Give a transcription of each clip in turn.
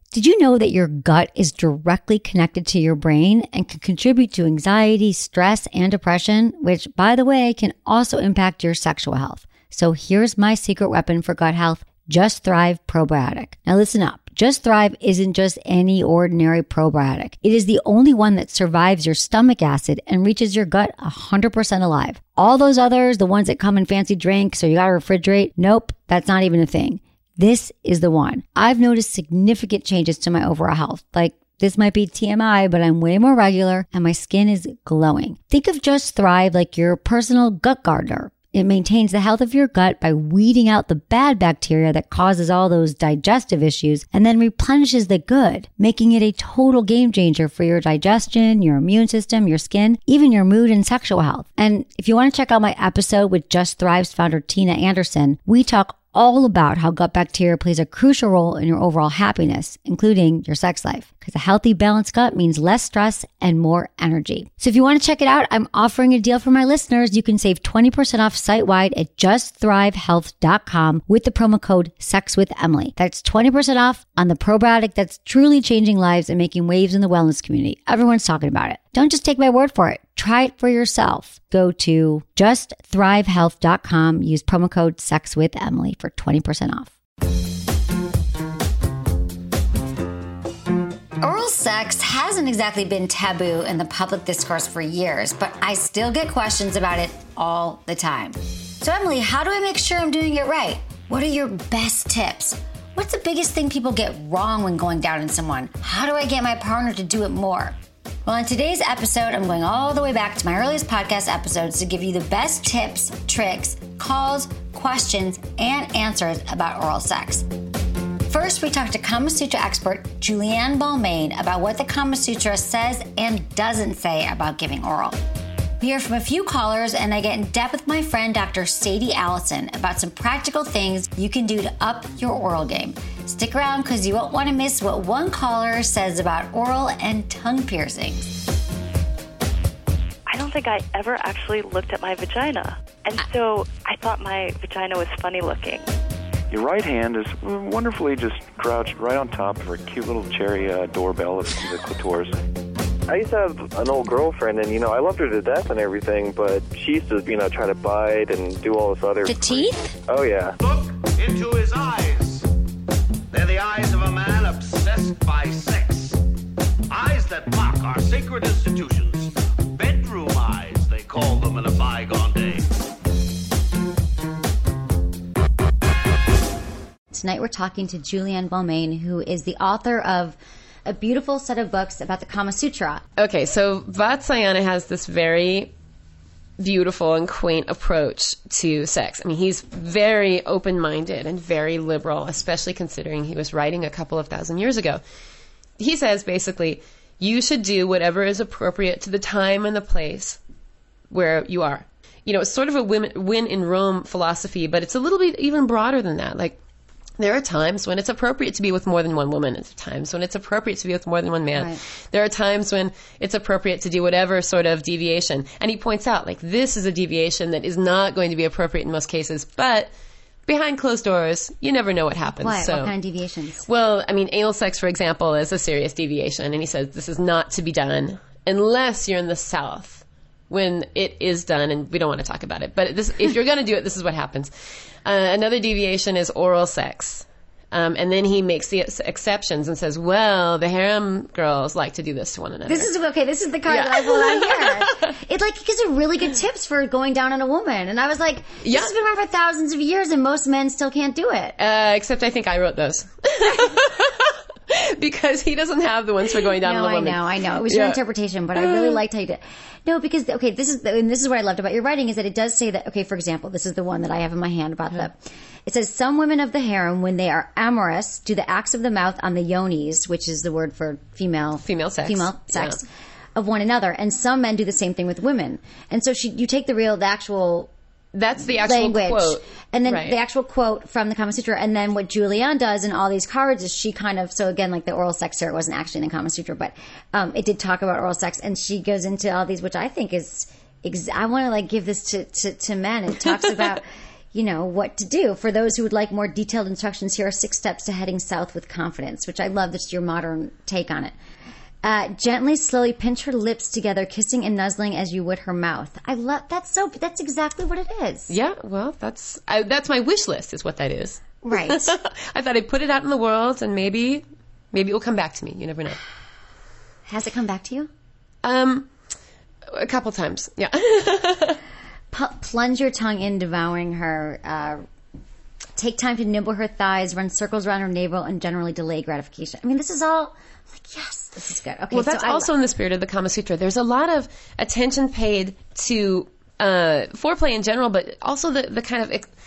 Did you know that your gut is directly connected to your brain and can contribute to anxiety, stress, and depression, which, by the way, can also impact your sexual health? So here's my secret weapon for gut health, Just Thrive Probiotic. Now listen up. Just Thrive isn't just any ordinary probiotic. It is the only one that survives your stomach acid and reaches your gut 100% alive. All those others, the ones that come in fancy drinks or you gotta refrigerate, nope, that's not even a thing. This is the one. I've noticed significant changes to my overall health. Like, this might be TMI, but I'm way more regular and my skin is glowing. Think of Just Thrive like your personal gut gardener. It maintains the health of your gut by weeding out the bad bacteria that causes all those digestive issues and then replenishes the good, making it a total game changer for your digestion, your immune system, your skin, even your mood and sexual health. And if you want to check out my episode with Just Thrive's founder, Tina Anderson, we talk all about how gut bacteria plays a crucial role in your overall happiness, including your sex life. Because a healthy, balanced gut means less stress and more energy. So if you want to check it out, I'm offering a deal for my listeners. You can save 20% off site-wide at justthrivehealth.com with the promo code SEXWithEmily. That's 20% off on the probiotic that's truly changing lives and making waves in the wellness community. Everyone's talking about it. Don't just take my word for it. Try it for yourself. Go to justthrivehealth.com. Use promo code SEXWithEmily for 20% off. Oral sex hasn't exactly been taboo in the public discourse for years, but I still get questions about it all the time. So Emily, how do I make sure I'm doing it right? What are your best tips? What's the biggest thing people get wrong when going down on someone? How do I get my partner to do it more? Well, in today's episode, I'm going all the way back to my earliest podcast episodes to give you the best tips, tricks, calls, questions, and answers about oral sex. First, we talked to Kama Sutra expert Julianne Balmain about what the Kama Sutra says and doesn't say about giving oral. We hear from a few callers, and I get in depth with my friend Dr. Sadie Allison about some practical things you can do to up your oral game. Stick around because you won't want to miss what one caller says about oral and tongue piercings. I don't think I ever actually looked at my vagina, and so I thought my vagina was funny looking. Your right hand is wonderfully just crouched right on top of her cute little cherry doorbell of the clitoris. I used to have an old girlfriend, and, I loved her to death and everything, but she used to, try to bite and do all this other... The teeth? Oh, yeah. Look into his eyes. They're the eyes of a man obsessed by sex. Eyes that mock our sacred institutions. Bedroom eyes, they call them in a bygone day. Tonight we're talking to Julianne Balmain, who is the author of a beautiful set of books about the Kama Sutra. Okay, so Vatsyayana has this very beautiful and quaint approach to sex. I mean, he's very open-minded and very liberal, especially considering he was writing a couple of thousand years ago. He says, basically, you should do whatever is appropriate to the time and the place where you are. It's sort of a win in Rome philosophy, but it's a little bit even broader than that. Like, there are times when it's appropriate to be with more than one woman. There are times when it's appropriate to be with more than one man. Right. There are times when it's appropriate to do whatever sort of deviation. And he points out, this is a deviation that is not going to be appropriate in most cases, but behind closed doors, you never know what happens. What? So, what kind of deviations? Well, anal sex, for example, is a serious deviation. And he says this is not to be done unless you're in the South when it is done, and we don't want to talk about it. But if you're going to do it, this is what happens. Another deviation is oral sex. And then he makes the exceptions and says, well, the harem girls like to do this to one another. This is the card that I pulled out here. It gives you really good tips for going down on a woman. And I was like, this has been around for thousands of years and most men still can't do it. Except I think I wrote those. Because he doesn't have the ones for going down on a woman. I know. It was your interpretation, but I really liked how you did it. No, because, this is what I loved about your writing is that it does say that, for example, this is the one that I have in my hand about it says, some women of the harem, when they are amorous, do the acts of the mouth on the yonis, which is the word for female sex of one another. And some men do the same thing with women. And so you take that's the actual language, quote. And then the actual quote from the Kama Sutra. And then what Julianne does in all these cards is she kind of, so again, like the oral sex here, it wasn't actually in the Kama Sutra, but it did talk about oral sex. And she goes into all these, which I think is, I want to give this to men. It talks about, what to do. For those who would like more detailed instructions, here are 6 steps to heading south with confidence, which I love. That's your modern take on it. Gently, slowly pinch her lips together, kissing and nuzzling as you would her mouth. I love that's exactly what it is. Yeah, well, that's my wish list is what that is. Right. I thought I'd put it out in the world and maybe it will come back to me. You never know. Has it come back to you? A couple times. Yeah. Plunge your tongue in, devouring her. Take time to nibble her thighs, run circles around her navel, and generally delay gratification. I mean, this is all like, yes, this is good. Okay, well, that's also in the spirit of the Kama Sutra. There's a lot of attention paid to foreplay in general, but also the kind of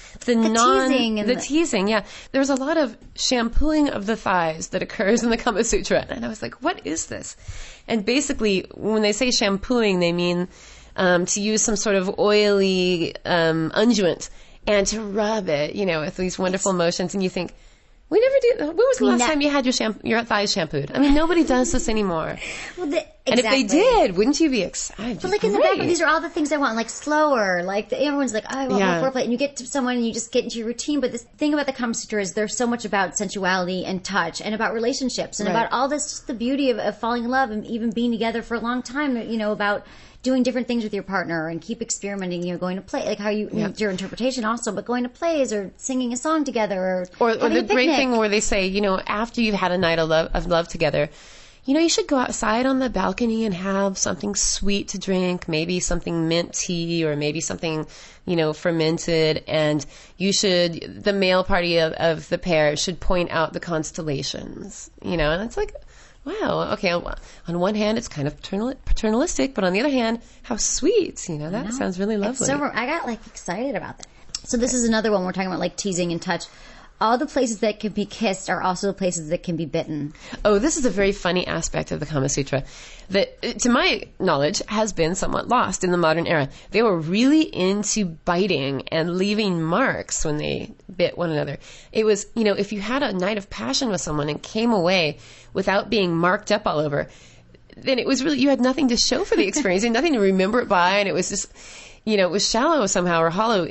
the teasing. Yeah, there's a lot of shampooing of the thighs that occurs in the Kama Sutra, and I was like, what is this? And basically, when they say shampooing, they mean to use some sort of oily unguent and to rub it, with these wonderful motions. And you think, we never do. When was the last time you had your thighs shampooed? I mean, nobody does this anymore. Well, and if they did, wouldn't you be excited? But like in the background, these are all the things I want, like slower. Like everyone's like, oh, I want more foreplay, and you get to someone and you just get into your routine. But the thing about the Kama Sutra is there's so much about sensuality and touch, and about relationships, and about all this, just the beauty of falling in love and even being together for a long time. About doing different things with your partner and keep experimenting, going to play, like how it's your interpretation also, but going to plays or singing a song together or the great thing where they say, after you've had a night of love together, you should go outside on the balcony and have something sweet to drink, maybe something mint tea or maybe something, fermented, and the male party of the pair should point out the constellations, and it's like, wow, okay, on one hand, it's kind of paternalistic, but on the other hand, how sweet, that sounds really lovely. I got, excited about that. So this is another one we're talking about, teasing and touch. All the places that can be kissed are also the places that can be bitten. Oh, this is a very funny aspect of the Kama Sutra that, to my knowledge, has been somewhat lost in the modern era. They were really into biting and leaving marks when they bit one another. It was, if you had a night of passion with someone and came away without being marked up all over, then it was really, you had nothing to show for the experience and nothing to remember it by, and it was just, it was shallow somehow or hollow.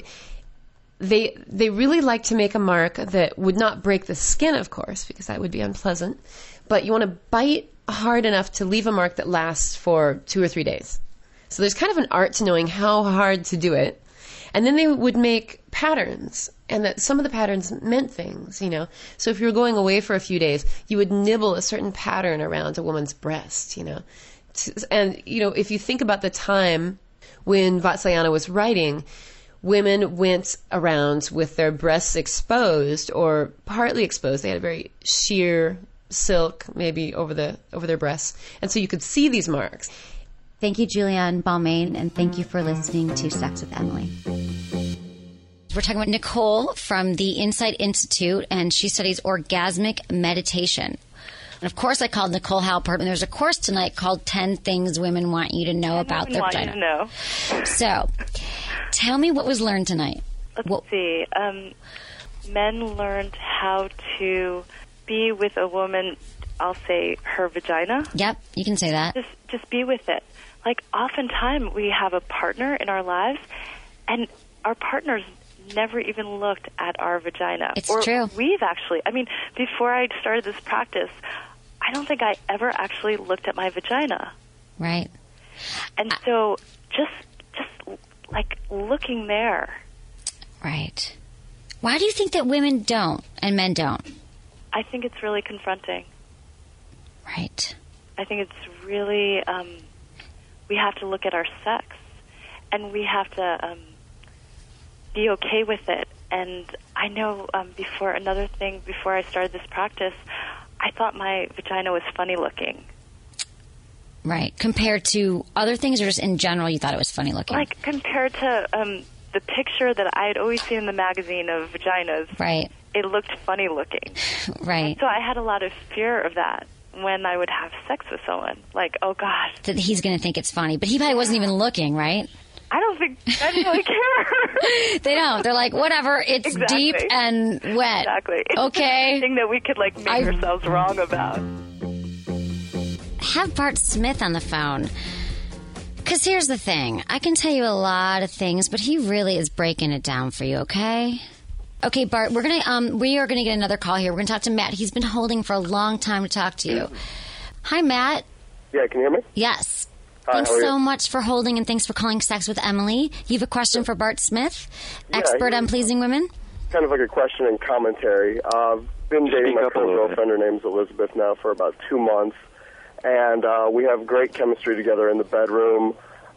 They really like to make a mark that would not break the skin, of course, because that would be unpleasant. But you want to bite hard enough to leave a mark that lasts for 2 or 3 days. So there's kind of an art to knowing how hard to do it. And then they would make patterns, and that some of the patterns meant things, So if you were going away for a few days, you would nibble a certain pattern around a woman's breast, And, if you think about the time when Vatsyayana was writing, women went around with their breasts exposed or partly exposed. They had a very sheer silk maybe over their breasts. And so you could see these marks. Thank you, Julianne Balmain, and thank you for listening to Sex with Emily. We're talking about Nicole from the Insight Institute, and she studies orgasmic meditation. And of course, I called Nicole Halpert, and there's a course tonight called 10 Things Women Want You to Know About Their Vagina. Know. So, tell me what was learned tonight. Let's see. Men learned how to be with a woman, I'll say her vagina. Yep, you can say that. Just be with it. Oftentimes we have a partner in our lives, and our partners never even looked at our vagina. It's true. We've actually, before I started this practice, I don't think I ever actually looked at my vagina. Right. And so just looking there. Right. Why do you think that women don't and men don't? I think it's really confronting. Right. I think it's really, we have to look at our sex, and we have to be okay with it. And I know before I started this practice, I thought my vagina was funny looking. Right. Compared to other things, or just in general you thought it was funny looking? Compared to the picture that I had always seen in the magazine of vaginas. Right. It looked funny looking. Right. And so I had a lot of fear of that when I would have sex with someone. Oh, gosh. That he's going to think it's funny. But he probably wasn't even looking, right? I don't think I really care. They don't. They're like, whatever, it's deep and wet. Exactly. It's okay. The thing that we could make ourselves wrong about. Have Bart Smith on the phone. Because here's the thing. I can tell you a lot of things, but he really is breaking it down for you, okay? Okay, Bart, we are gonna get another call here. We're gonna talk to Matt. He's been holding for a long time to talk to you. Hi, Matt. Yeah, can you hear me? Yes. Hi, Thanks how are you? so much for holding, and thanks for calling Sex with Emily. You have a question for Bart Smith, expert on pleasing women? Kind of like a question and commentary. I've been dating my current girlfriend. Her name's Elizabeth now for about 2 months. And we have great chemistry together in the bedroom.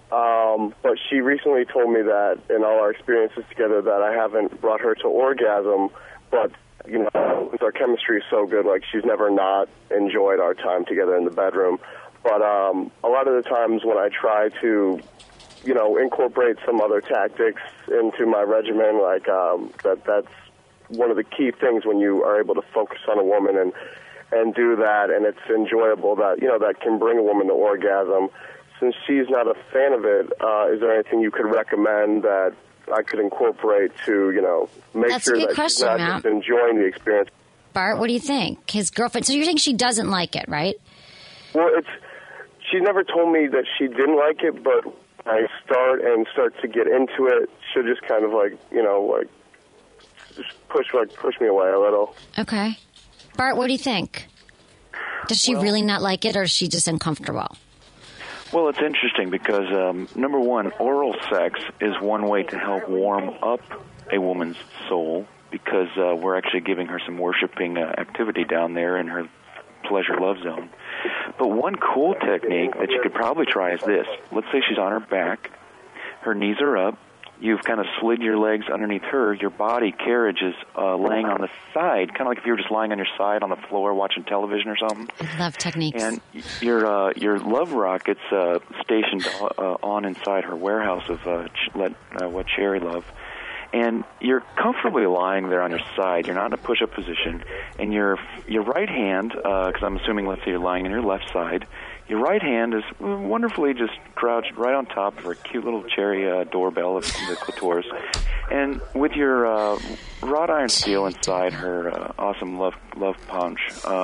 But she recently told me that in all our experiences together that I haven't brought her to orgasm. But, you know, since our chemistry is so good, like, she's never not enjoyed our time together in the bedroom. But a lot of the times when I try to, you know, incorporate some other tactics into my regimen, like that's one of the key things when you are able to focus on a woman and do that, and it's enjoyable, that, you know, that can bring a woman to orgasm. Since she's not a fan of it, is there anything you could recommend that I could incorporate to, you know, make sure that she's not just enjoying the experience? Bart, what do you think? His girlfriend, so you're saying she doesn't like it, right? Well, she never told me that she didn't like it, but when I start to get into it, she'll just kind of like, you know, like just push me away a little. Okay. Bart, what do you think? Does she really not like it, or is she just uncomfortable? Well, it's interesting because, number one, oral sex is one way to help warm up a woman's soul, because we're actually giving her some worshiping activity down there in her pleasure love zone. But one cool technique that you could probably try is this. Let's say she's on her back, her knees are up, you've kind of slid your legs underneath her, your body carriage is laying on the side, kind of like if you were just lying on your side on the floor watching television or something. I love techniques. And your love rocket's stationed on inside her warehouse of what Cherry love. And you're comfortably lying there on your side. You're not in a push-up position. And your right hand, because I'm assuming, let's say you're lying on your left side, your right hand is wonderfully just crouched right on top of her cute little cherry doorbell of the clitoris. And with your wrought iron steel inside her awesome love punch,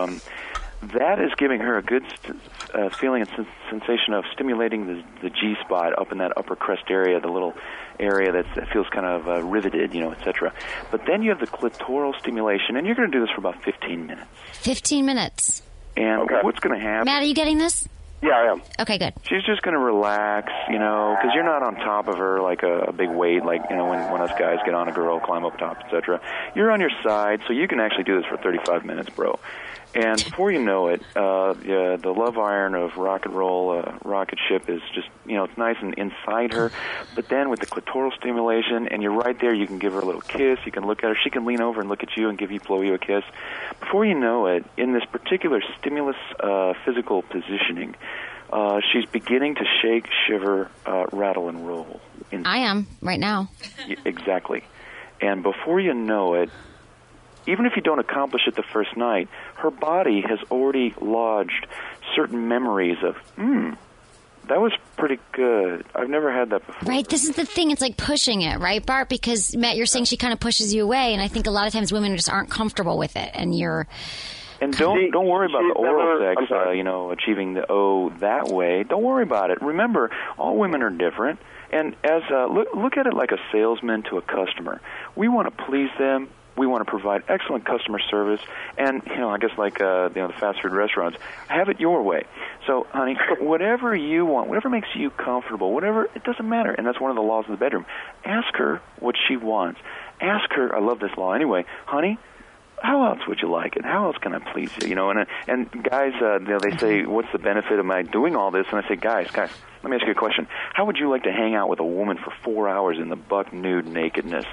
that is giving her a good feeling and sensation of stimulating the G-spot up in that upper crest area, the little area that feels kind of riveted, you know, etc. But then you have the clitoral stimulation, and you're going to do this for about 15 minutes. 15 minutes. And what's going to happen... Matt, are you getting this? Yeah, I am. Okay, good. She's just going to relax, you know, because you're not on top of her like a big weight, like, you know, when us guys get on a girl, climb up top, etc. You're on your side, so you can actually do this for 35 minutes, bro. And before you know it, the love iron of rock and roll rocket ship is just, you know, it's nice and inside her. But then with the clitoral stimulation, and you're right there, you can give her a little kiss. You can look at her. She can lean over and look at you and blow you a kiss. Before you know it, in this particular stimulus physical positioning, she's beginning to shake, shiver, rattle, and roll. I am right now. Exactly. And before you know it, even if you don't accomplish it the first night, her body has already lodged certain memories of, that was pretty good. I've never had that before. Right, this is the thing. It's like pushing it, right, Bart? Because, Matt, you're saying she kind of pushes you away, and I think a lot of times women just aren't comfortable with it, and you're... And don't worry about the oral sex, you know, achieving the O that way. Don't worry about it. Remember, all women are different. And as look at it like a salesman to a customer. We want to please them. We want to provide excellent customer service, and, you know, I guess like the fast food restaurants, have it your way. So, honey, whatever you want, whatever makes you comfortable, whatever, it doesn't matter, and that's one of the laws of the bedroom. Ask her what she wants. Ask her, I love this law anyway, honey, how else would you like it? How else can I please you? You know, and guys, you know, they say, what's the benefit of my doing all this? And I say, guys, let me ask you a question. How would you like to hang out with a woman for 4 hours in the buck nude nakedness?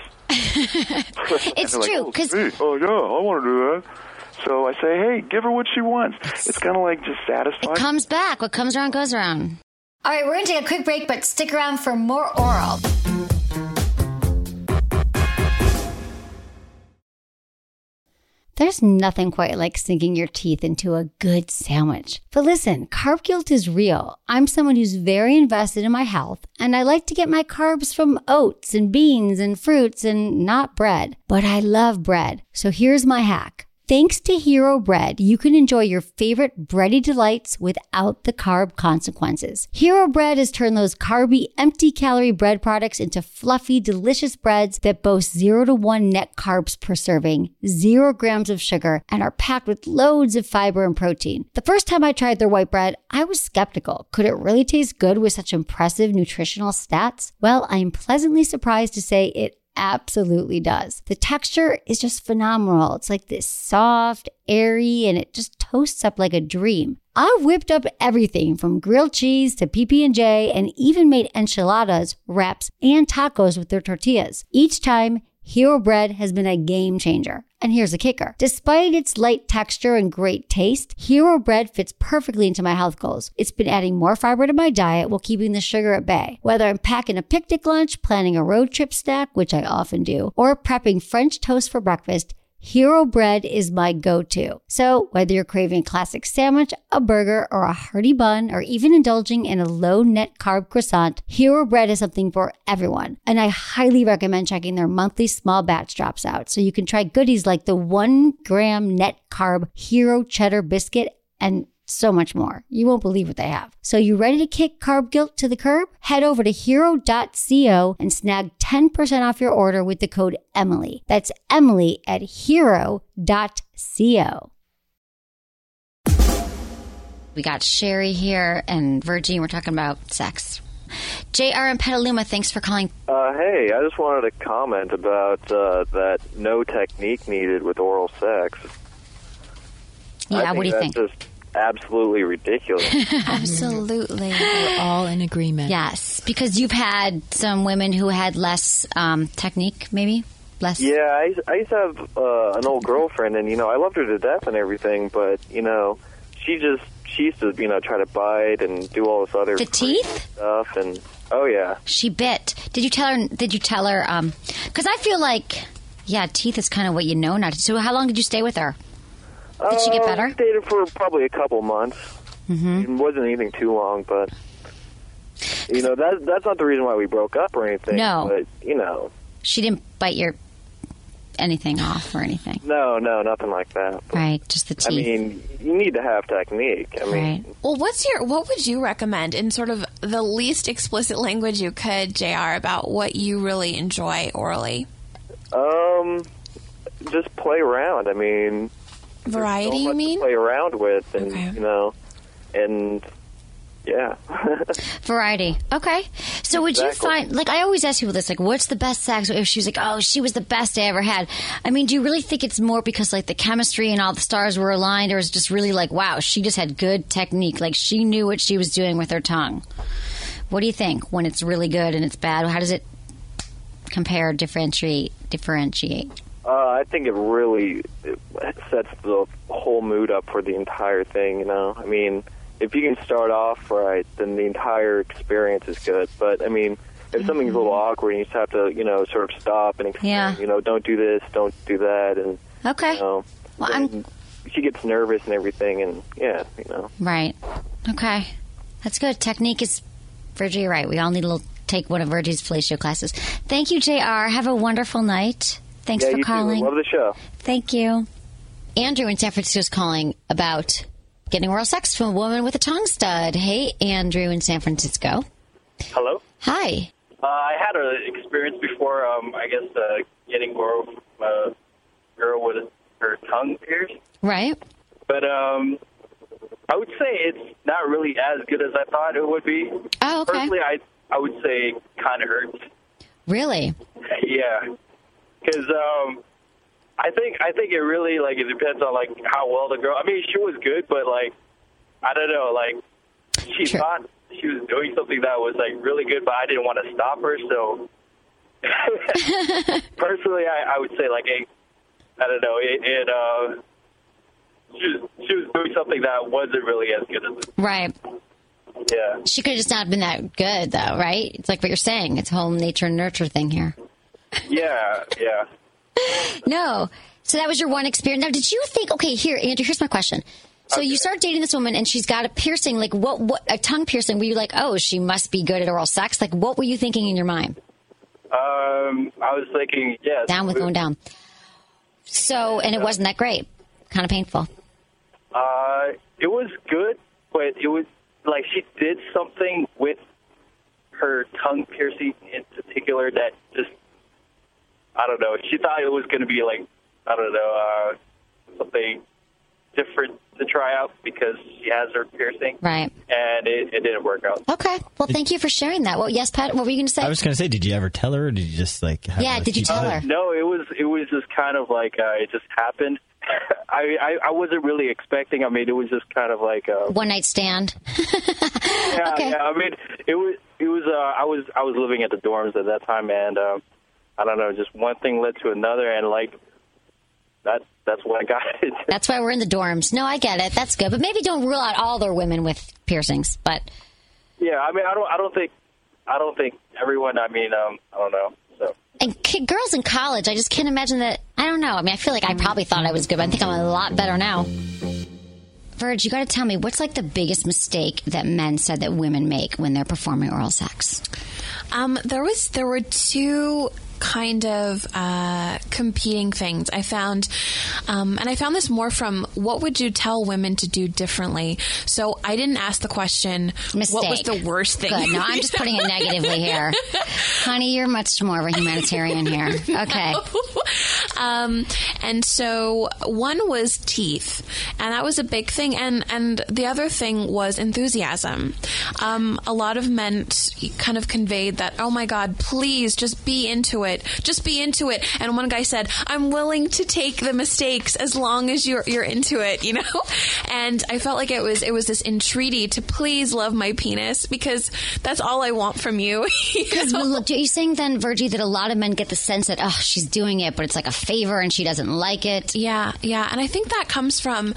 It's true. Like, oh, yeah, I want to do that. So I say, hey, give her what she wants. It's kind of like just satisfying. It comes back. What comes around goes around. All right, we're going to take a quick break, but stick around for more oral. There's nothing quite like sinking your teeth into a good sandwich. But listen, carb guilt is real. I'm someone who's very invested in my health, and I like to get my carbs from oats and beans and fruits and not bread. But I love bread. So here's my hack. Thanks to Hero Bread, you can enjoy your favorite bready delights without the carb consequences. Hero Bread has turned those carby, empty-calorie bread products into fluffy, delicious breads that boast 0 to 1 net carbs per serving, 0 grams of sugar, and are packed with loads of fiber and protein. The first time I tried their white bread, I was skeptical. Could it really taste good with such impressive nutritional stats? Well, I am pleasantly surprised to say it absolutely does. The texture is just phenomenal. It's like this soft, airy, and it just toasts up like a dream. I've whipped up everything from grilled cheese to PB&J and even made enchiladas, wraps, and tacos with their tortillas. Each time, Hero Bread has been a game changer. And here's the kicker. Despite its light texture and great taste, Hero Bread fits perfectly into my health goals. It's been adding more fiber to my diet while keeping the sugar at bay. Whether I'm packing a picnic lunch, planning a road trip snack, which I often do, or prepping French toast for breakfast, Hero Bread is my go-to. So whether you're craving a classic sandwich, a burger, or a hearty bun, or even indulging in a low-net carb croissant, Hero Bread is something for everyone. And I highly recommend checking their monthly small batch drops out so you can try goodies like the 1 gram net carb Hero Cheddar Biscuit and so much more. You won't believe what they have. So you ready to kick carb guilt to the curb? Head over to hero.co and snag 10% off your order with the code Emily. That's Emily at hero.co. We got Sherry here and Virgie. We're talking about sex. JR in Petaluma, thanks for calling. Hey, I just wanted to comment about that no technique needed with oral sex. Yeah, what do you think? Just absolutely ridiculous. Absolutely. We're all in agreement. Yes, because you've had some women who had less technique, maybe? Less. Yeah, I used to have an old girlfriend, and, I loved her to death and everything, but, she used to, try to bite and do all this other the teeth stuff, and, oh, yeah. She bit. Did you tell her, because I feel like, teeth is kind of what you know not to. So how long did you stay with her? Did she get better? We dated for probably a couple months. Mm-hmm. It wasn't anything too long, but that's not the reason why we broke up or anything. No, but she didn't bite your anything off or anything. No, nothing like that. But, right, just the teeth. I mean, you need to have technique. I mean, well, what would you recommend in sort of the least explicit language you could, JR, about what you really enjoy orally? Just play around. I mean. Variety, so much you mean? To play around with, and and yeah. Variety. Okay. So would you find, like, I always ask people this, like, what's the best sex? If she was like, oh, she was the best I ever had. I mean, do you really think it's more because, like, the chemistry and all the stars were aligned, or is it just really like, wow, she just had good technique, like she knew what she was doing with her tongue? What do you think when it's really good and it's bad? How does it compare, differentiate? I think it really sets the whole mood up for the entire thing, I mean, if you can start off right, then the entire experience is good. But, I mean, if something's a little awkward and you just have to, sort of stop and explain, don't do this, don't do that. And, okay. Well, she gets nervous and everything, and, Right. Okay. That's good. Technique is, Virgie, you're right. We all need to take one of Virgie's fellatio classes. Thank you, JR. Have a wonderful night. Thanks for calling. Too. Love the show. Thank you. Andrew in San Francisco is calling about getting oral sex from a woman with a tongue stud. Hey, Andrew in San Francisco. Hello. Hi. I had an experience before, getting oral from a girl with her tongue pierced. Right. But I would say it's not really as good as I thought it would be. Oh, okay. Personally, I would say it kind of hurts. Really? Yeah. Because I think it really, it depends on, how well the girl... I mean, she was good, but, I don't know, she thought she was doing something that was, really good, but I didn't want to stop her, so... Personally, I would say, I don't know, she was doing something that wasn't really as good as it. Right. Yeah. She could have just not been that good, though, right? It's like what you're saying. It's a whole nature and nurture thing here. Yeah. No. So that was your one experience. Now, did you think, okay, here, Andrew, here's my question. So you start dating this woman and she's got a piercing, what a tongue piercing. Were you like, oh, she must be good at oral sex? What were you thinking in your mind? I was thinking, yes. Down with going down. So, and it wasn't that great. Kind of painful. It was good, but it was like she did something with her tongue piercing in particular that just, I don't know. She thought it was going to be like, I don't know, something different to try out because she has her piercing. Right. And it didn't work out. Okay. Well, thank you for sharing that. Well, yes, Pat, what were you going to say? I was going to say, did you ever tell her, or did you just like... did you tell her? No, it was just kind of like, it just happened. I wasn't really expecting. I mean, it was just kind of like a one night stand. Yeah, okay. Yeah. I mean, it was. I was living at the dorms at that time, and I don't know, just one thing led to another, and like that's what I got it. That's why we're in the dorms. No, I get it. That's good, but maybe don't rule out all their women with piercings. But yeah, I mean, I don't think everyone. I mean, I don't know. So. And girls in college, I just can't imagine that. I don't know. I mean, I feel like I probably thought I was good, but I think I'm a lot better now. Virg, you got to tell me, what's like the biggest mistake that men said that women make when they're performing oral sex? There were two kind of competing things I found, and I found this more from what would you tell women to do differently. So I didn't ask the question, mistake. What was the worst thing? Good. No, I'm just putting it negatively here. Honey, you're much more of a humanitarian here. Okay. And so one was teeth, and that was a big thing, and the other thing was enthusiasm. A lot of men kind of conveyed that, oh my God, please just be into it. Just be into it. And one guy said, I'm willing to take the mistakes as long as you're into it, you know? And I felt like it was this entreaty to please love my penis, because that's all I want from you. Look, are you saying then, Virgie, that a lot of men get the sense that, oh, she's doing it, but it's like a favor and she doesn't like it? Yeah. And I think that comes from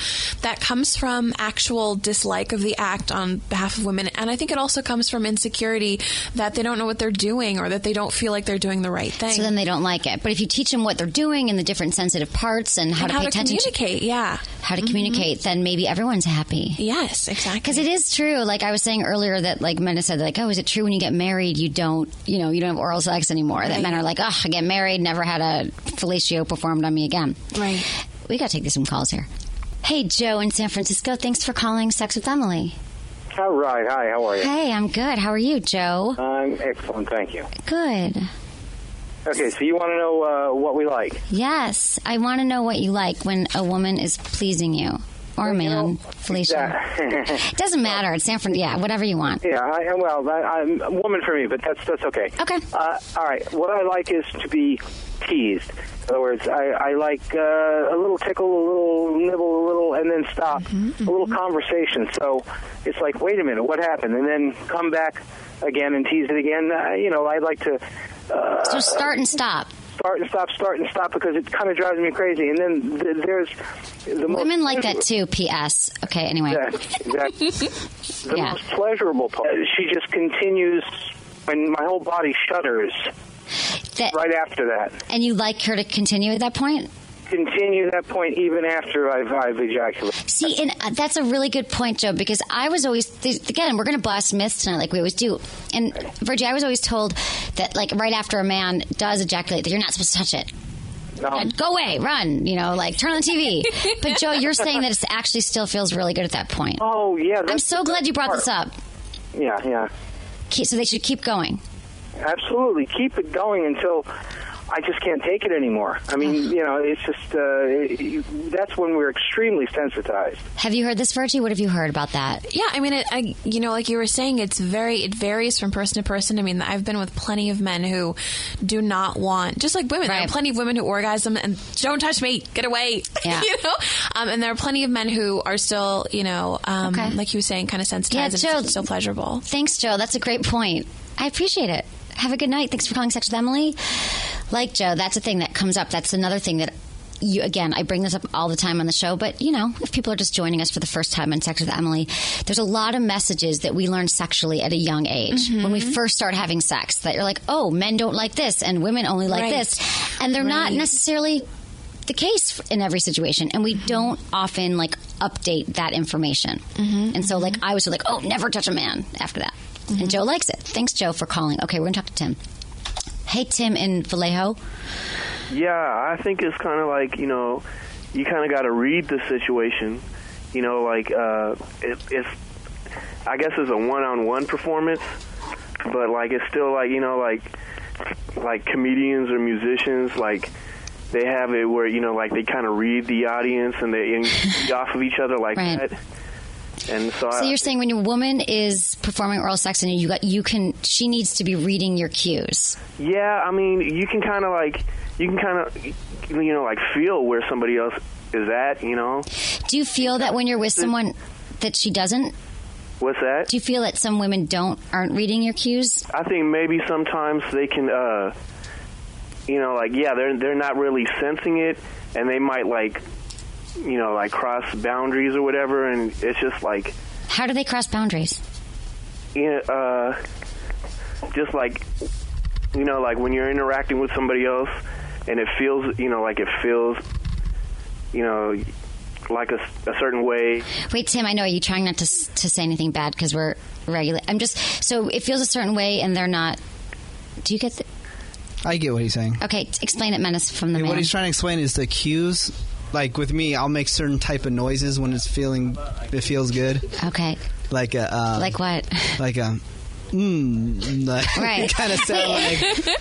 actual dislike of the act on behalf of women. And I think it also comes from insecurity that they don't know what they're doing, or that they don't feel like they're doing the right thing. So then they don't like it. But if you teach them what they're doing and the different sensitive parts and how to pay attention to how to communicate, then maybe everyone's happy. Yes, exactly. Because it is true. Like I was saying earlier that like men have said like, oh, is it true when you get married you don't have oral sex anymore? Right. That men are like, oh, I get married, never had a fellatio performed on me again. Right. We got to take some calls here. Hey, Joe in San Francisco. Thanks for calling Sex with Emily. All right. Hi, how are you? Hey, I'm good. How are you, Joe? I'm excellent, thank you. Good. Okay, so you want to know what we like? Yes, I want to know what you like when a woman is pleasing you. Or a man, Felicia. It doesn't matter. It's San Francisco. Yeah, whatever you want. Yeah, I'm a woman for me, but that's okay. Okay. All right, what I like is to be teased. In other words, I like a little tickle, a little nibble, a little, and then stop. A little conversation. So it's like, wait a minute, what happened? And then come back again and tease it again. I like to... so start and stop. Start and stop, because it kind of drives me crazy. And then there's the women like that too. P.S. Okay. Anyway. Yeah, exactly. The most pleasurable part. She just continues, and my whole body shudders. Right after that. And you like her to continue at that point? Continue that point even after I've ejaculated. See, and that's a really good point, Joe, because I was always, again, we're going to blast myths tonight like we always do. And Virgie, I was always told that like right after a man does ejaculate that you're not supposed to touch it. No. Go away, run, turn on the TV. But Joe, you're saying that it actually still feels really good at that point. Oh, yeah. I'm so glad you brought this up. Yeah. So they should keep going. Absolutely. Keep it going until I just can't take it anymore. I mean, it's just, that's when we're extremely sensitized. Have you heard this, Virgie? What have you heard about that? Yeah, I mean, like you were saying, it varies from person to person. I mean, I've been with plenty of men who do not want, just like women, there are plenty of women who orgasm and don't touch me, get away, and there are plenty of men who are still, like you were saying, kind of sensitized and still pleasurable. Thanks, Joe. That's a great point. I appreciate it. Have a good night. Thanks for calling Sex with Emily. Like Joe, that's a thing that comes up. That's another thing that I bring this up all the time on the show, but if people are just joining us for the first time on Sex with Emily, there's a lot of messages that we learn sexually at a young age when we first start having sex that you're like, oh, men don't like this and women only like this. And they're not necessarily the case in every situation. And we don't often update that information. And so I was like, oh, never touch a man after that. And Joe likes it. Thanks, Joe, for calling. Okay, we're going to talk to Tim. Hey, Tim in Vallejo. Yeah, I think it's kind of like, you kind of got to read the situation. You know, like it's I guess it's a one-on-one performance, but like it's still like, you know, like comedians or musicians, like they have it where, you know, like they kind of read the audience and they feed off of each other like that. And so you're saying when your woman is performing oral sex and she needs to be reading your cues. Yeah, I mean, you can kind of you know, like feel where somebody else is at, you know. Do you feel that when you're with someone that she doesn't? What's that? Do you feel that some women aren't reading your cues? I think maybe sometimes they can, you know, like, yeah, they're not really sensing it, and they might, like, you know, like cross boundaries or whatever, and it's just like... How do they cross boundaries? Yeah, just like, you know, like when you're interacting with somebody else, and it feels, you know, you know, like a certain way. Wait, Tim, I know. Are you trying not to say anything bad because we're regular? So it feels a certain way and they're not. Do you get the... I get what he's saying. Okay, explain it, Menace, from the man. What he's trying to explain is the cues. Like with me, I'll make certain type of noises when it feels good. Okay. Like like what? Like like, right. kind of sound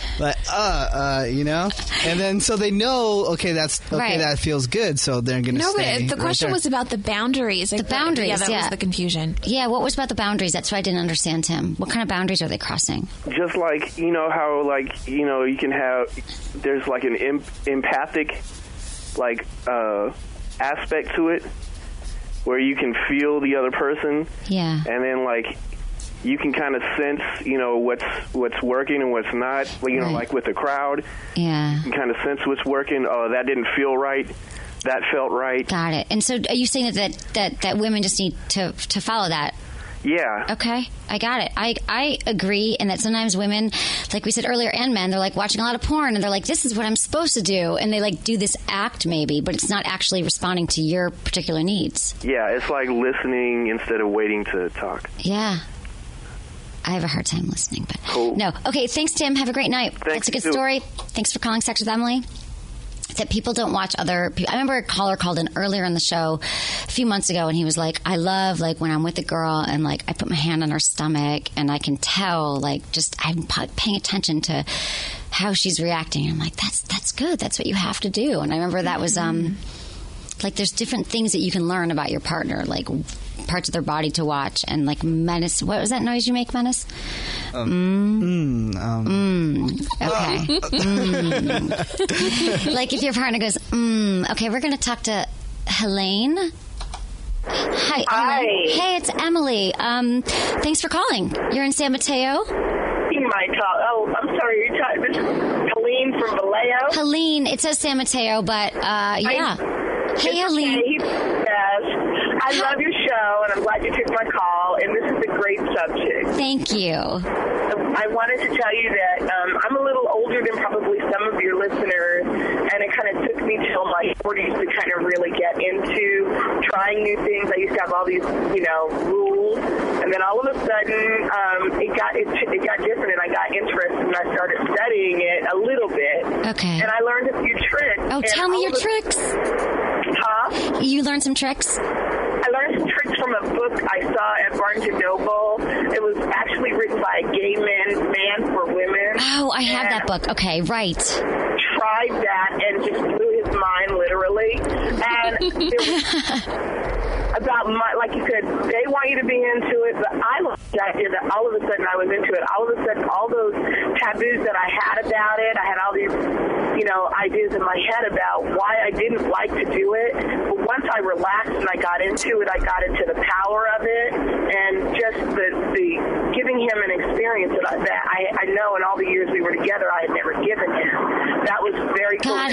like, you know? And then, so they know, okay, that feels good, so they're going to stay. No, but the question was about the boundaries. Like the boundaries, yeah. That was the confusion. Yeah, what was about the boundaries? That's what I didn't understand, Tim. What kind of boundaries are they crossing? Just like, you know, how, like, you know, you can have, there's like an empathic, like, aspect to it, where you can feel the other person. Yeah. And then, like, you can kind of sense, you know, what's working and what's not. You know, like with the crowd. Yeah. You can kind of sense what's working. Oh, that didn't feel right. That felt right. Got it. And so are you saying that women just need to follow that? Yeah. Okay. I got it. I agree. And that sometimes women, like we said earlier, and men, they're like watching a lot of porn and they're like, this is what I'm supposed to do. And they like do this act maybe, but it's not actually responding to your particular needs. Yeah. It's like listening instead of waiting to talk. Yeah. I have a hard time listening, but cool. No. Okay, thanks, Tim. Have a great night. Thanks, that's a good story. Thanks for calling Sex with Emily. That people don't watch other people. I remember a caller called in earlier in the show a few months ago, and he was like, I love, like, when I'm with a girl and, like, I put my hand on her stomach and I can tell, like, just I'm paying attention to how she's reacting. I'm like, that's good. That's what you have to do. And I remember that was, like, there's different things that you can learn about your partner, like parts of their body to watch, and like Menace. What was that noise you make, Menace? Okay. Like if your partner goes, okay, we're going to talk to Helene. Hi. Hey, it's Emily. Thanks for calling. You're in San Mateo? You might talk. Oh, I'm sorry. You're talking. This is Helene from Vallejo. Helene. It says San Mateo, but yeah. Hey, Helene. Okay. Yes. I love your show, and I'm glad you took my call, and this is a great subject. Thank you. I wanted to tell you that I'm a little older than probably some of your listeners, and it kind of took me till my 40s to kind of really get into trying new things. I used to have all these, you know, rules, and then all of a sudden it got different, and I got interested, and I started studying it a little bit. Okay. And I learned a few tricks. Oh, tell me your tricks. Huh? You learned some tricks? I learned some tricks from a book I saw at Barnes & Noble. It was actually written by a gay man for women. Oh, I have that book. Okay, right. Tried that and just blew his mind, literally. And it was about like you said, they want you to be into it, but I love the idea that all of a sudden I was into it. All of a sudden, all those taboos that I had about it, I had all these, you know, ideas in my head about why I didn't like to do it. But once I relaxed and I got into it, I got into the power of it and just the giving him an experience that I know in all the years we were together I had never given him. That was very cool. God,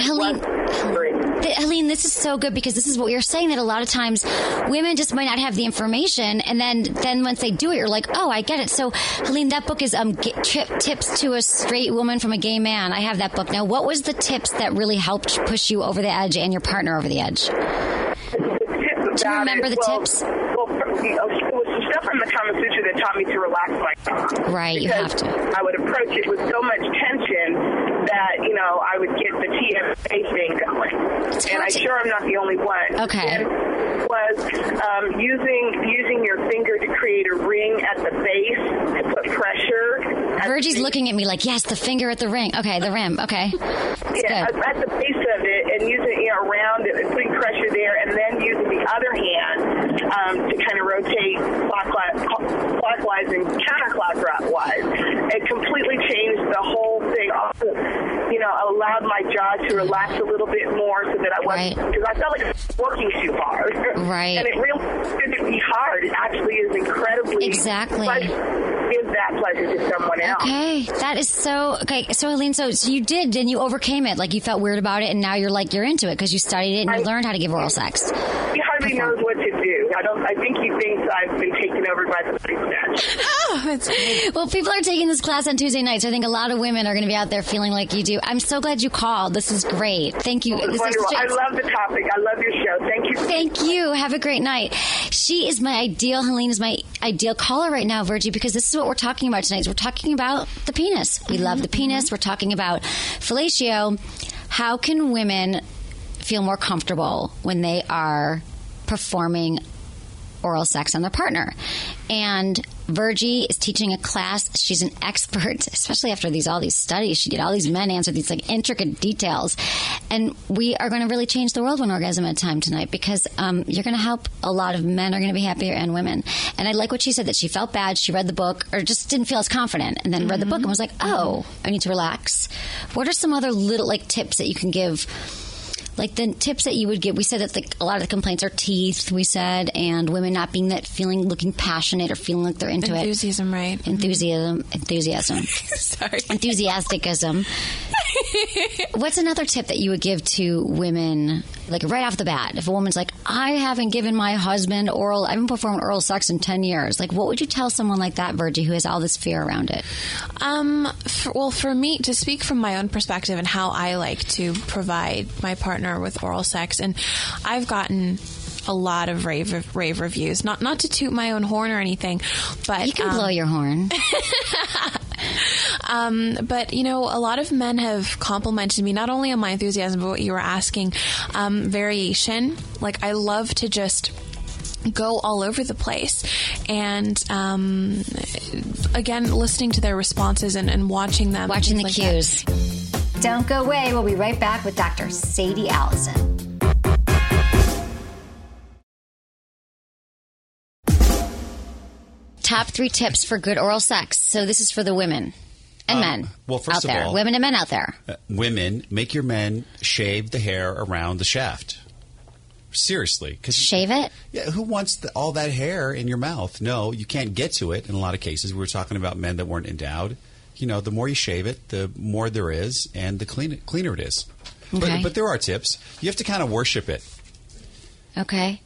Helene, this is so good because this is what you're saying, that a lot of times women just might not have the information, and then once they do it, you're like, oh, I get it. So, Helene, that book is Tips to a Straight Woman from a Gay Man. I have that book. Now, what was the tips that really helped push you over the edge and your partner over the edge? Do you remember the tips? Well, it was some stuff from the Kama Sutra that taught me to relax my tongue. Right, you have to. I would approach it with so much tension that, you know, I would get the TMA thing going. And I'm sure I'm not the only one. Okay. And was using your finger to create a ring at the base to put pressure. Virgie's looking at me like, yes, the finger at the ring. Okay, the rim. Okay. At the base of it, and using it around it and putting pressure there, and then using the other hand to kind of rotate clockwise and counterclockwise. It completely changed the whole thing. Also, you know, allowed my jaw to relax a little bit more so that I wasn't, because I felt like I was working too hard. Right. And it really shouldn't be hard. It actually is incredibly give that pleasure to someone else. Okay, that is so okay. So Helene, so you did, and you overcame it. Like you felt weird about it, and now you're into it because you studied it and you learned how to give oral sex. He hardly knows what to do. I think he thinks I've been taken over by the snatch. Well, people are taking this class on Tuesday nights. So I think a lot of women are going to be out there feeling like you do. I'm so glad you called. This is great. Thank you. This wonderful. I love the topic. I love your show. Thank you. Thank you. Have a great night. Helene is my ideal caller right now, Virgie, because this is what we're talking about tonight. We're talking about the penis. We love the penis. We're talking about fellatio. How can women feel more comfortable when they are performing oral sex on their partner? And Virgie is teaching a class. She's an expert, especially after all these studies. She did all these men answer these like intricate details. And we are going to really change the world one orgasm at a time tonight, because you're going to help a lot of men are going to be happier, and women. And I like what she said, that she felt bad. She read the book, or just didn't feel as confident, and then read the book and was like, oh, I need to relax. What are some other little like tips that you can give? Like the tips that you would give, we said that a lot of the complaints are teeth, we said, and women not being looking passionate or feeling like they're into Enthusiasm, right? Enthusiasm. Sorry. Enthusiasticism. What's another tip that you would give to women, like right off the bat? If a woman's like, I haven't given my husband I haven't performed oral sex in 10 years. Like, what would you tell someone like that, Virgie, who has all this fear around it? For me, to speak from my own perspective and how I like to provide my partner with oral sex, and I've gotten a lot of rave reviews. Not to toot my own horn or anything, but you can blow your horn. But you know, a lot of men have complimented me not only on my enthusiasm, but what you were asking, variation. Like I love to just go all over the place, and again, listening to their responses and watching them, watching the like cues. Don't go away. We'll be right back with Dr. Sadie Allison. Top 3 tips for good oral sex. So this is for the women and men. Well, first out there. of all, women and men out there. Women, make your men shave the hair around the shaft. Seriously. Shave it? Yeah, who wants all that hair in your mouth? No, you can't get to it in a lot of cases. We were talking about men that weren't endowed. You know, the more you shave it, the more there is, and the cleaner it is. Okay. But there are tips. You have to kind of worship it. Okay.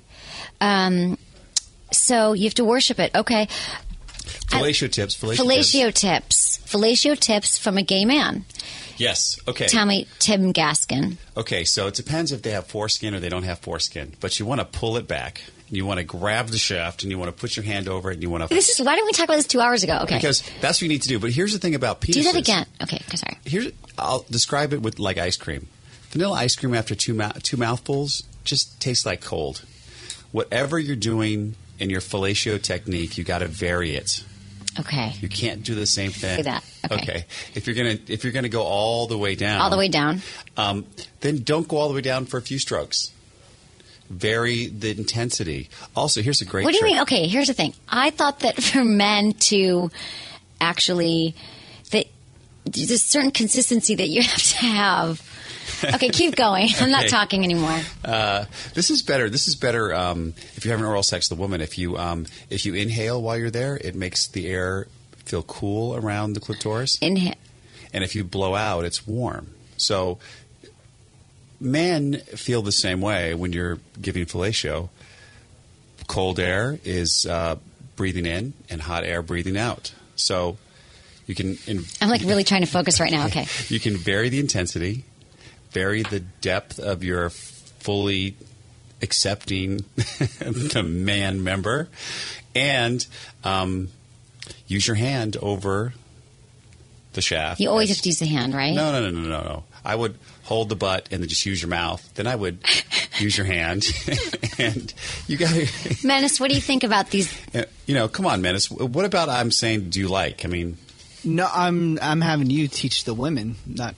So you have to worship it. Okay. Fellatio tips. Fellatio tips from a gay man. Yes. Okay. Tell me, Tim Gaskin. Okay, so it depends if they have foreskin or they don't have foreskin. But you want to pull it back. You want to grab the shaft, and you want to put your hand over it, and you want to... Why didn't we talk about this 2 hours ago? Okay. Because that's what you need to do. But here's the thing about penises. Do that again. Okay, sorry. I'll describe it with like ice cream. Vanilla ice cream after two mouthfuls just tastes like cold. Whatever you're doing in your fellatio technique, you got to vary it. Okay. You can't do the same thing. Do that. Okay. If you're gonna go all the way down, then don't go all the way down for a few strokes. Vary the intensity. Also, here's a great What do you trick. mean? Okay, here's the thing. I thought that for men to actually, that there's a certain consistency that you have to have. Okay, keep going. I'm not talking anymore. This is better. If you're having oral sex with a woman, if you inhale while you're there, it makes the air feel cool around the clitoris. Inhale. And if you blow out, it's warm. So men feel the same way when you're giving fellatio. Cold air is breathing in, and hot air breathing out. So you can... I'm like really trying to focus right now. Okay. You can vary the intensity, vary the depth of your fully accepting the man member, and use your hand over the shaft. You always have to use the hand, right? No. I would hold the butt and then just use your mouth. Then I would use your hand. And you got to... Menace, what do you think about these? Come on, Menace. What about I'm saying, do you like? I mean... No, I'm having you teach the women, not,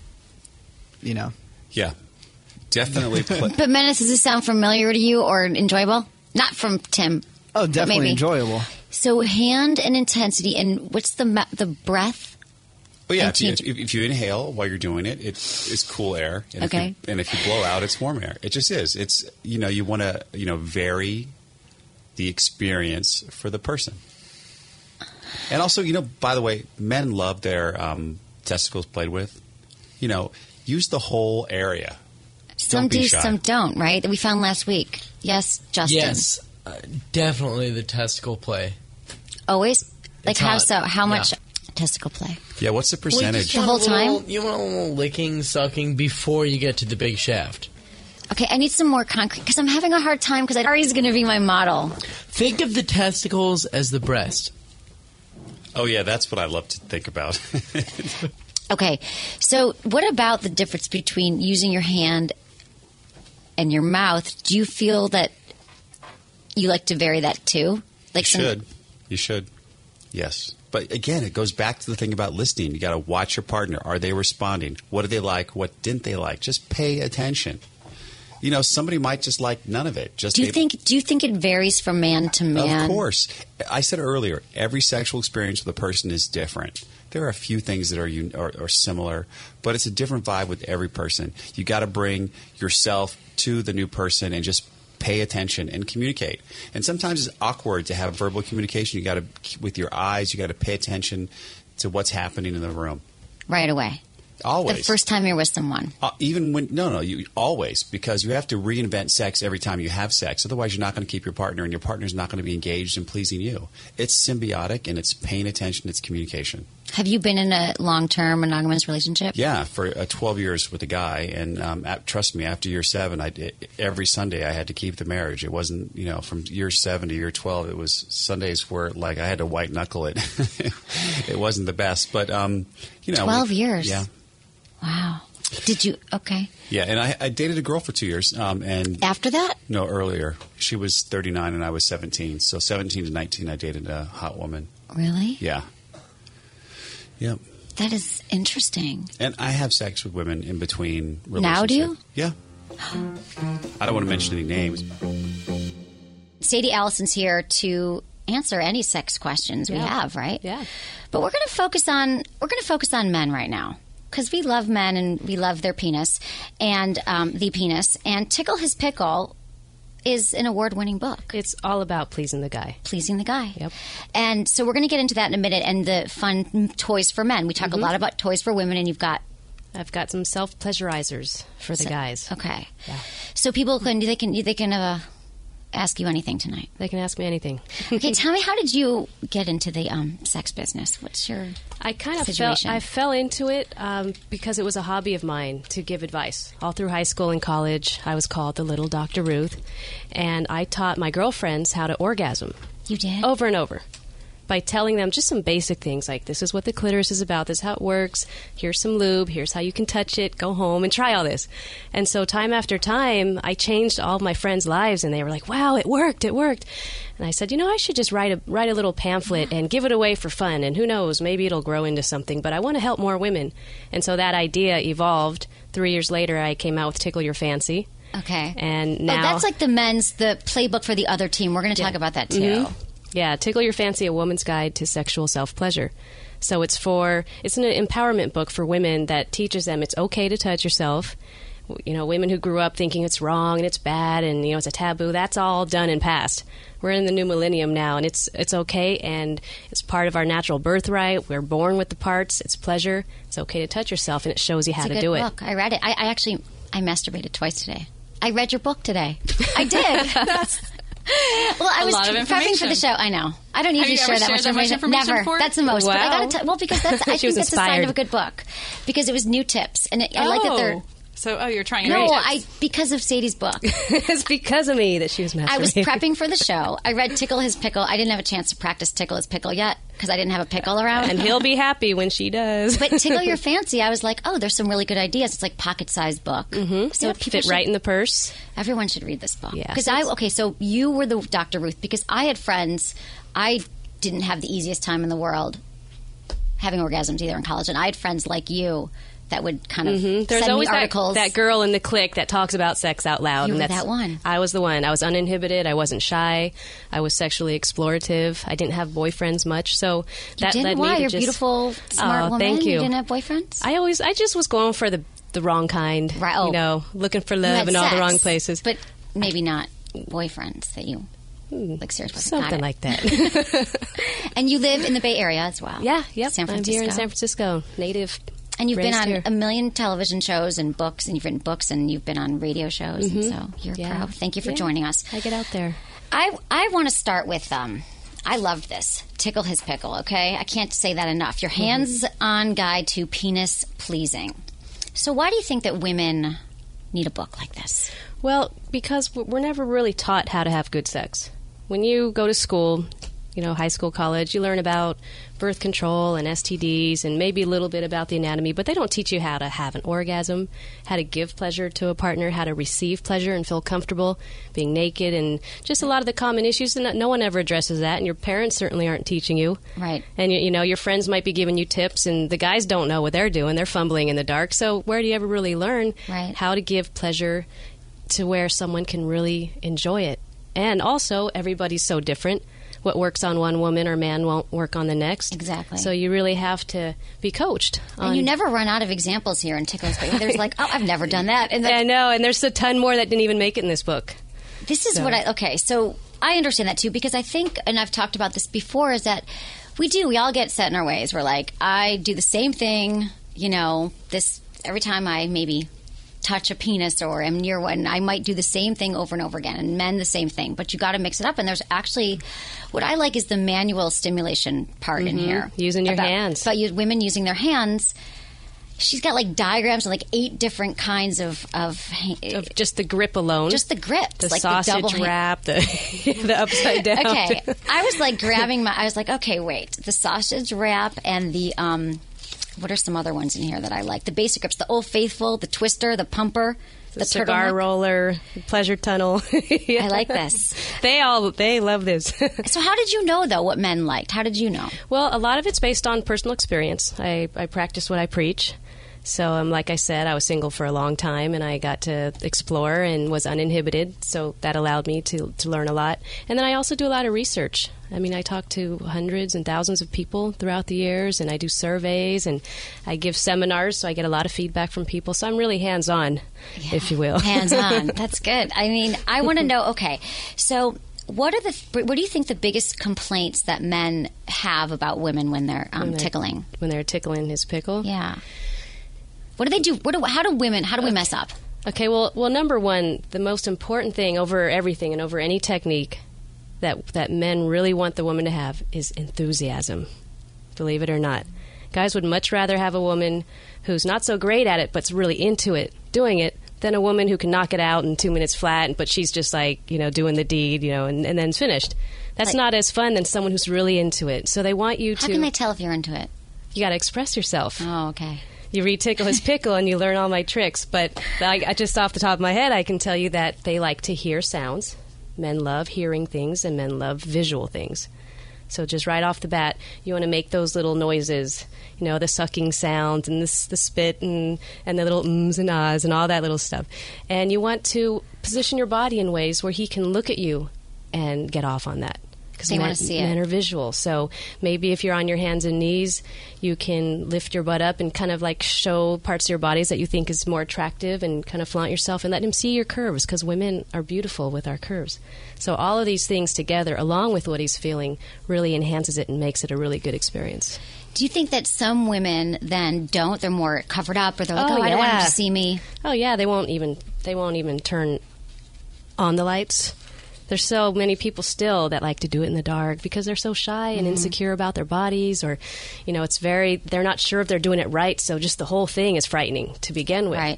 Yeah. Definitely. But Menace, does this sound familiar to you or enjoyable? Not from Tim. Oh, definitely enjoyable. So hand and intensity, and what's the breath? Well, yeah, if you inhale while you're doing it, it's cool air. And okay. If you blow out, it's warm air. It just is. It's, you want to, vary the experience for the person. And also, by the way, men love their testicles played with. Use the whole area. Some do, some don't, right? That we found last week. Yes, Justin? Yes, definitely the testicle play. Always? Like how hot. so? How much testicle play? Yeah, what's the percentage? The whole time? You want a little licking, sucking before you get to the big shaft. Okay, I need some more concrete because I'm having a hard time because Ari's going to be my model. Think of the testicles as the breast. Oh, yeah, that's what I love to think about. Okay, so what about the difference between using your hand and your mouth? Do you feel that you like to vary that too? Like You should. Yes. But again, it goes back to the thing about listening. You got to watch your partner. Are they responding? What did they like? What didn't they like? Just pay attention. Somebody might just like none of it. Do you think it varies from man to man? Of course. I said earlier, every sexual experience with a person is different. There are a few things that are similar, but it's a different vibe with every person. You got to bring yourself to the new person and just pay attention and communicate. And sometimes it's awkward to have verbal communication. You got to, with your eyes, you got to pay attention to what's happening in the room. Right away. Always. The first time you're with someone. Even when you always, because you have to reinvent sex every time you have sex. Otherwise, you're not going to keep your partner, and your partner's not going to be engaged in pleasing you. It's symbiotic, and it's paying attention. It's communication. Have you been in a long-term monogamous relationship? Yeah, for 12 years with a guy, and trust me, after year 7, every Sunday I had to keep the marriage. It wasn't, from year 7 to year 12, it was Sundays where I had to white knuckle it. It wasn't the best, but 12 years. Yeah. Wow. Did you? Okay. Yeah, and I dated a girl for 2 years. And after that? No, earlier. She was 39 and I was 17. So 17 to 19, I dated a hot woman. Really? Yeah. Yep. That is interesting. And I have sex with women in between relationships. Now do you? Yeah. I don't want to mention any names. Sadie Allison's here to answer any sex questions we have, right? Yeah. But we're going to focus on men right now. Because we love men and we love their penis and the penis. And Tickle His Pickle is an award-winning book. It's all about pleasing the guy. Pleasing the guy. Yep. And so we're going to get into that in a minute and the fun toys for men. We talk a lot about toys for women, and I've got some self-pleasurizers for the guys. Okay. Yeah. So people can ask you anything tonight. They can ask me anything. Okay, tell me, how did you get into the sex business? What's your situation? I fell into it because it was a hobby of mine to give advice. All through high school and college, I was called the Little Dr. Ruth, and I taught my girlfriends how to orgasm. You did? Over and over. By telling them just some basic things like, this is what the clitoris is about, this is how it works, here's some lube, here's how you can touch it, go home and try all this. And so time after time, I changed all of my friends' lives, and they were like, wow, it worked. And I said, I should just write a little pamphlet and give it away for fun, and who knows, maybe it'll grow into something, but I want to help more women. And so that idea evolved. 3 years later, I came out with Tickle Your Fancy. Okay. And now... that's like the playbook for the other team. We're going to talk about that, too. Mm-hmm. Yeah, Tickle Your Fancy, A Woman's Guide to Sexual Self-Pleasure. So it's an empowerment book for women that teaches them it's okay to touch yourself. Women who grew up thinking it's wrong and it's bad and, it's a taboo, that's all done and past. We're in the new millennium now, and it's okay, and it's part of our natural birthright. We're born with the parts. It's pleasure. It's okay to touch yourself, and it shows you how to do it. It's a good book. I read it. I masturbated twice today. I read your book today. I did. Well, I was prepping for the show. I know. I don't usually share that much information. Never. That's the most. Wow. But I got to because I think that's a sign of a good book, because it was new tips, and I like that So, you're trying No, tips. because of Sadie's book. It's because of me that she was masturbating. I was prepping for the show. I read Tickle His Pickle. I didn't have a chance to practice Tickle His Pickle yet because I didn't have a pickle around. And he'll be happy when she does. But Tickle Your Fancy, I was like, oh, there's some really good ideas. It's like pocket-sized book. Mm-hmm. So Yep, fit right in the purse. Everyone should read this book. Yeah. Because so you were the Dr. Ruth, because I had friends. I didn't have the easiest time in the world having orgasms either in college, and I had friends like you that would kind of There's send always me articles. that girl in the clique that talks about sex out loud. You and were that's that one. I was the one. I was uninhibited. I wasn't shy. I was sexually explorative. I didn't have boyfriends much, so You that didn't? led Why? me to You're just beautiful, smart woman. Thank you. You didn't have boyfriends? I just was going for the wrong kind. Right. Oh. You know, looking for You love had in all the sex, wrong places. but maybe not boyfriends that you like seriously. Something like that. And you live in the Bay Area as well. Yeah, yep. San I'm Francisco. here in San Francisco, native. And you've been raised on here. a million television shows and books, and you've written books, and you've been on radio shows, and so you're Yeah. pro. Thank you for Yeah. joining us. I get out there. I want to start with I loved this. Tickle His Pickle, okay? I can't say that enough. Your hands-on guide to penis pleasing. So why do you think that women need a book like this? Well, because we're never really taught how to have good sex. When you go to school, high school, college, you learn about birth control and STDs and maybe a little bit about the anatomy, but they don't teach you how to have an orgasm, how to give pleasure to a partner, how to receive pleasure and feel comfortable being naked, and just a lot of the common issues. And no one ever addresses that, and your parents certainly aren't teaching you. Right. And, your friends might be giving you tips, and the guys don't know what they're doing. They're fumbling in the dark. So where do you ever really learn how to give pleasure to where someone can really enjoy it? And also, everybody's so different. What works on one woman or man won't work on the next. Exactly. So you really have to be coached. And you never run out of examples here in Tickle His Pickle. There's like, oh, I've never done that. And I know, and there's a ton more that didn't even make it in this book. This is so I understand that too, because I think, and I've talked about this before, is that we all get set in our ways. We're like, I do the same thing, this every time I maybe touch a penis or am near one, I might do the same thing over and over again, and men the same thing. But you got to mix it up. And there's actually, what I like is the manual stimulation part in here, using your hands. But women using their hands. She's got like diagrams of like 8 different kinds of just the grip alone, just the grip, the like sausage the double wrap, the upside down. Okay, I was like I was like, okay, wait, the sausage wrap and the what are some other ones in here that I like? The basic grips, the Old Faithful, the Twister, the Pumper, the cigar turtleneck. roller, the pleasure tunnel. I like this. They love this. So how did you know, though, what men liked? How did you know? Well, a lot of it's based on personal experience. I practice what I preach. So, like I said, I was single for a long time, and I got to explore and was uninhibited. So that allowed me to learn a lot. And then I also do a lot of research. I mean, I talk to hundreds and thousands of people throughout the years, and I do surveys, and I give seminars, so I get a lot of feedback from people. So I'm really hands-on, if you will. Hands-on. That's good. I mean, I want to know, okay, so what do you think the biggest complaints that men have about women when they're tickling? When they're tickling his pickle? Yeah. What do they do? How do we mess up? Okay, well, number one, the most important thing over everything and over any technique that men really want the woman to have is enthusiasm. Believe it or not. Guys would much rather have a woman who's not so great at it but's really into it, doing it, than a woman who can knock it out in 2 minutes flat, but she's just like, doing the deed, and then it's finished. That's not as fun than someone who's really into it. So they want you to... How can they tell if you're into it? You got to express yourself. Oh, okay. You read Tickle His Pickle and you learn all my tricks. But I just off the top of my head, I can tell you that they like to hear sounds. Men love hearing things, and men love visual things. So just right off the bat, you want to make those little noises, the sucking sounds and the spit and the little ums and ahs and all that little stuff. And you want to position your body in ways where he can look at you and get off on that. Because they want to see men it. are visual. So maybe if you're on your hands and knees, you can lift your butt up and kind of like show parts of your bodies that you think is more attractive and kind of flaunt yourself and let him see your curves, because women are beautiful with our curves. So all of these things together, along with what he's feeling, really enhances it and makes it a really good experience. Do you think that some women then don't? They're more covered up, or they're like, I don't want him to see me. Oh yeah, they won't even turn on the lights. There's so many people still that like to do it in the dark because they're so shy and insecure about their bodies, or, they're not sure if they're doing it right. So just the whole thing is frightening to begin with. Right.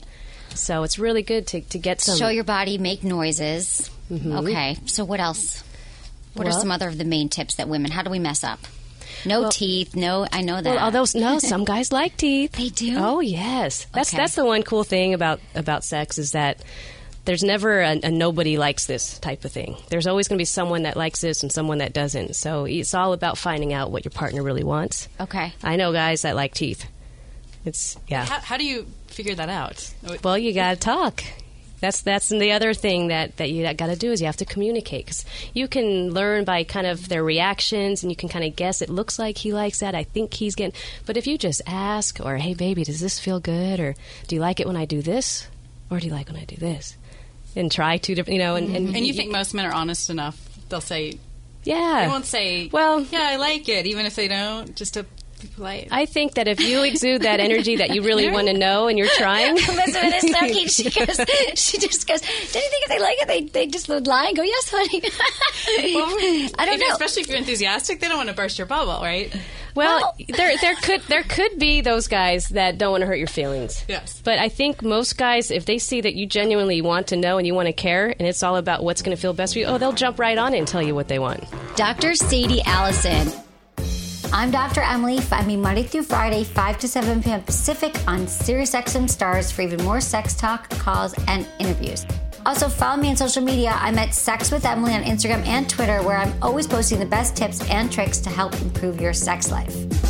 So it's really good to get some... Show your body, make noises. Mm-hmm. Okay, so what else? What are some other of the main tips that women, how do we mess up? No teeth, I know that. Well, some guys like teeth. They do? Oh, yes. That's the one cool thing about sex is that there's never a nobody likes this type of thing. There's always going to be someone that likes this and someone that doesn't. So it's all about finding out what your partner really wants. Okay. I know guys that like teeth. How do you figure that out? Well, you got to talk. That's the other thing that you got to do is you have to communicate, because you can learn by kind of their reactions and you can kind of guess. It looks like he likes that. I think he's getting. But if you just ask, or hey baby, does this feel good, or do you like it when I do this, or do you like when I do this, and try two different, and you think most men are honest enough? They'll say, yeah. They won't say, well, yeah, I like it, even if they don't, just to be polite. I think that if you exude that energy that you really want to know and you're trying. Elizabeth is so cute. She just goes, don't you think if they like it, they just would lie and go, yes, honey. I don't know. Especially if you're enthusiastic, they don't want to burst your bubble, right? Well, there could be those guys that don't want to hurt your feelings. Yes. But I think most guys, if they see that you genuinely want to know and you want to care, and it's all about what's going to feel best for you, they'll jump right on it and tell you what they want. Dr. Sadie Allison. I'm Dr. Emily. Find me Monday through Friday, 5 to 7 p.m. Pacific on SiriusXM Stars for even more sex talk, calls, and interviews. Also, follow me on social media. I'm at Sex with Emily on Instagram and Twitter, where I'm always posting the best tips and tricks to help improve your sex life.